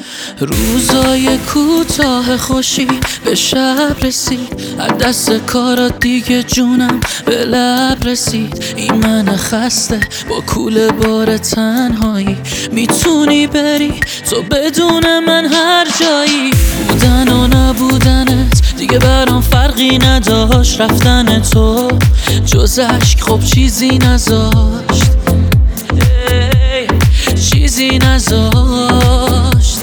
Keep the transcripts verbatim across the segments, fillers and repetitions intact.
روزای کوتاه خوشی به شب رسید، از دست کارات دیگه جونم به لب رسید. این من خسته با کوله بار تنهایی، میتونی بری تو بدون من هر جایی. بودن و نبودنت دیگه برام فرقی نداشت، رفتن تو جز عشق خب چیزی نذاشت، چیزی نذاشت.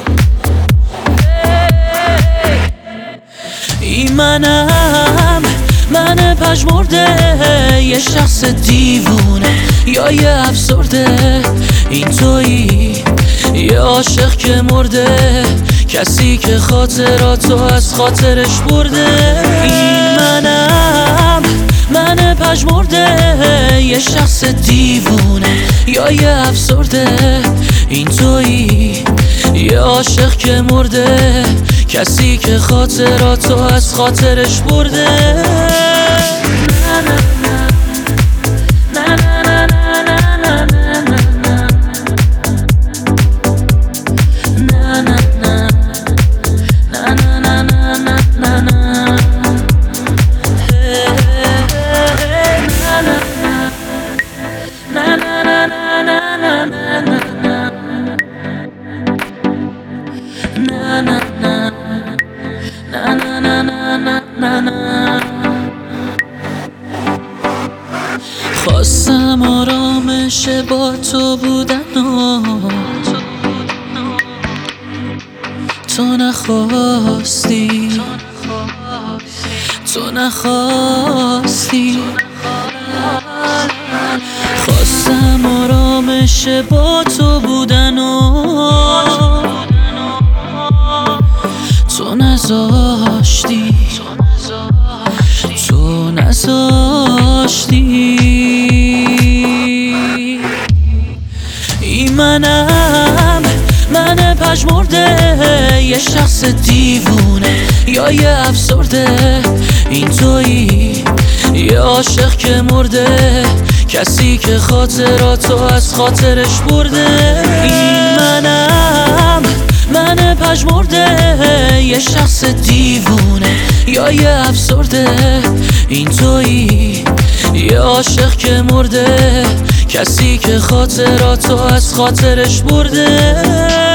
این منم، من پژمرده، یه شخص دیوونه یا یه افسرده. این تویی یه عاشق که مرده، کسی که خاطراتو از خاطرش برده. این منم، من پژمرده، یه شخص دیوونه یا یه افسرده. این تویی یه عاشق که مرده، کسی که خاطراتو از خاطرش برده. نه نه نه نه نه نه نه خواستم آرامش با تو بودن و تو نخواستی، تو نخواستی. خواستم آرامش با تو بودن و تو نذاشتی، تو نذاشتی. این منم، من پژمرده، یه شخص دیوونه یا یه افسرده. این تویی یه عاشق که مرده، کسی که خاطراتو از خاطرش برده. این منم، من پژمرده، یه شخص دیوونه یا یه افسرده. این تویی یه عاشق که مرده، کسی که خاطراتو از خاطرش برده.